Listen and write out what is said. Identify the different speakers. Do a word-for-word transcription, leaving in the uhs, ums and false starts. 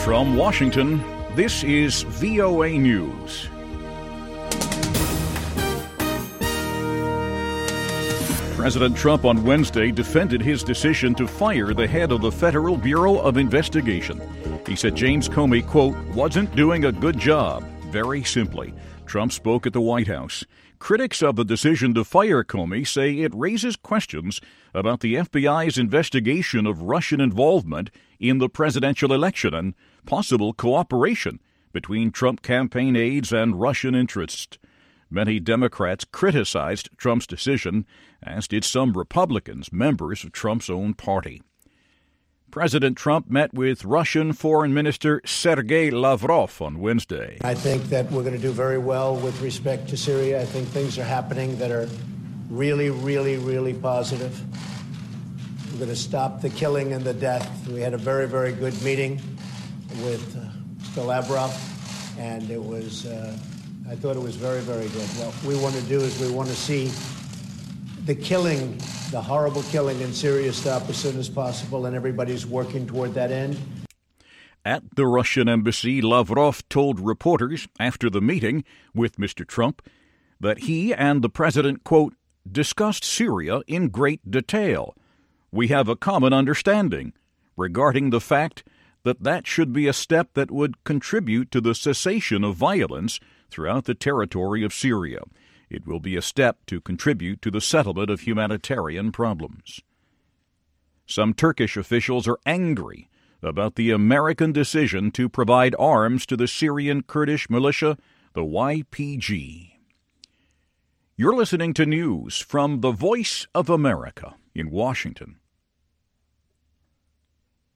Speaker 1: From Washington, this is V O A News. President Trump on Wednesday defended his decision to fire the head of the Federal Bureau of Investigation. He said James Comey, quote, wasn't doing a good job. Very simply. Trump spoke at the White House. Critics of the decision to fire Comey say it raises questions about the F B I's investigation of Russian involvement in the presidential election and possible cooperation between Trump campaign aides and Russian interests. Many Democrats criticized Trump's decision, as did some Republicans, members of Trump's own party. President Trump met with Russian Foreign Minister Sergei Lavrov on Wednesday.
Speaker 2: I think that we're going to do very well with respect to Syria. I think things are happening that are really, really, really positive. We're going to stop the killing and the death. We had a very, very good meeting with uh, Mister Lavrov, and it was, uh, I thought it was very, very good. What we want to do is we want to see the killing, the horrible killing in Syria stop as soon as possible, and everybody's working toward that end.
Speaker 1: At the Russian embassy, Lavrov told reporters after the meeting with Mister Trump that he and the president, quote, discussed Syria in great detail. We have a common understanding regarding the fact that that should be a step that would contribute to the cessation of violence throughout the territory of Syria. It will be a step to contribute to the settlement of humanitarian problems. Some Turkish officials are angry about the American decision to provide arms to the Syrian Kurdish militia, the Y P G. You're listening to news from the Voice of America in Washington.